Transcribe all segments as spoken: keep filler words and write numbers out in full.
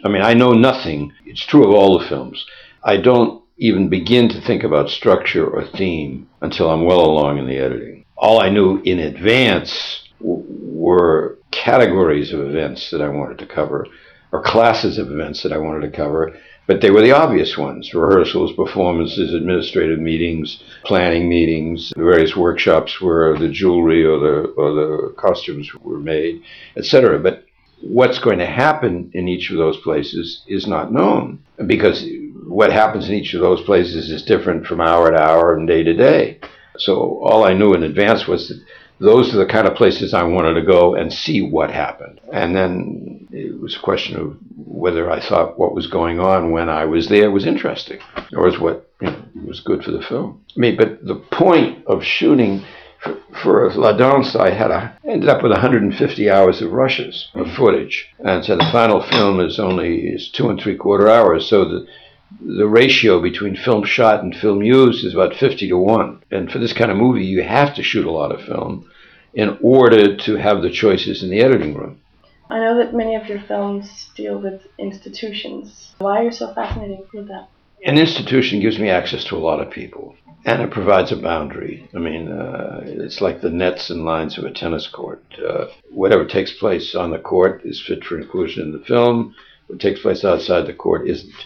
I mean, I know nothing. It's true of all the films. I don't even begin to think about structure or theme until I'm well along in the editing. All I knew in advance w- were categories of events that I wanted to cover, or classes of events that I wanted to cover, but they were the obvious ones: rehearsals, performances, administrative meetings, planning meetings, the various workshops where the jewelry or the or the costumes were made, et cetera. But what's going to happen in each of those places is not known, because what happens in each of those places is different from hour to hour and day to day. So all I knew in advance was that those are the kind of places I wanted to go and see what happened. And then it was a question of whether I thought what was going on when I was there was interesting, or was what, you know, was good for the film. I mean, but the point of shooting for, for La Danse, I had a, ended up with one hundred fifty hours of rushes of footage, and so the final film is only is two and three quarter hours. So the the ratio between film shot and film used is about fifty to one. And for this kind of movie, you have to shoot a lot of film in order to have the choices in the editing room. I know that many of your films deal with institutions. Why are you so fascinated with that? An institution gives me access to a lot of people, and it provides a boundary. I mean, uh, it's like the nets and lines of a tennis court. Uh, whatever takes place on the court is fit for inclusion in the film. What takes place outside the court isn't.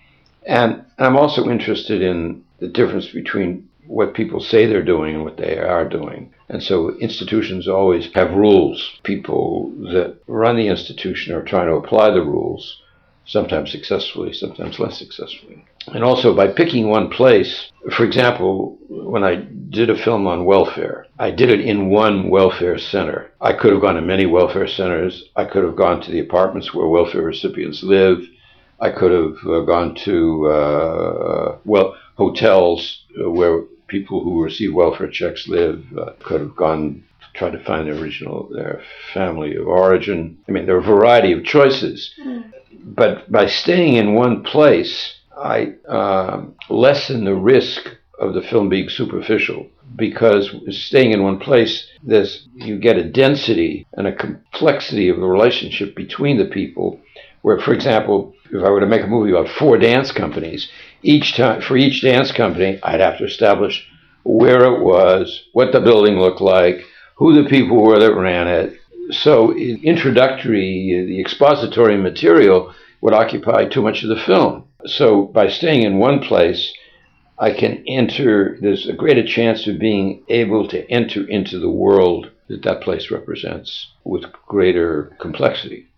And I'm also interested in the difference between what people say they're doing and what they are doing. And so institutions always have rules. People that run the institution are trying to apply the rules, sometimes successfully, sometimes less successfully. And also by picking one place, for example, when I did a film on welfare, I did it in one welfare center. I could have gone to many welfare centers. I could have gone to the apartments where welfare recipients live. I could have uh, gone to, uh, well, hotels uh, where people who receive welfare checks live. Uh, could have gone to try to find the original, their family of origin. I mean, there are a variety of choices. Mm. But by staying in one place, I uh, lessen the risk of the film being superficial, because staying in one place, there's you get a density and a complexity of the relationship between the people, where, for example, if I were to make a movie about four dance companies, each time for each dance company, I'd have to establish where it was, what the building looked like, who the people were that ran it. So in introductory, the expository material would occupy too much of the film. So by staying in one place, I can enter, there's a greater chance of being able to enter into the world that that place represents with greater complexity.